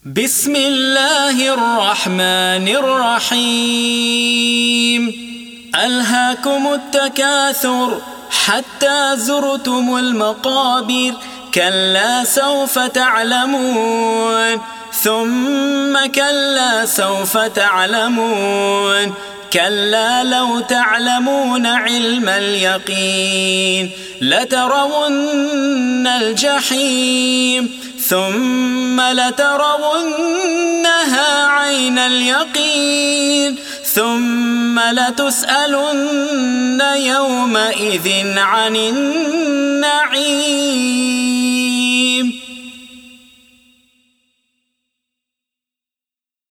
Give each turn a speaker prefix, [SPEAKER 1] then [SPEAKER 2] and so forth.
[SPEAKER 1] بسم الله الرحمن الرحيم. ألهاكم التكاثر حتى زرتم المقابر، كلا سوف تعلمون ثم كلا سوف تعلمون، كلا لو تعلمون علم اليقين لترون الجحيم ثم لترونها عين اليقين ثم لتسألن يومئذ عن النعيم.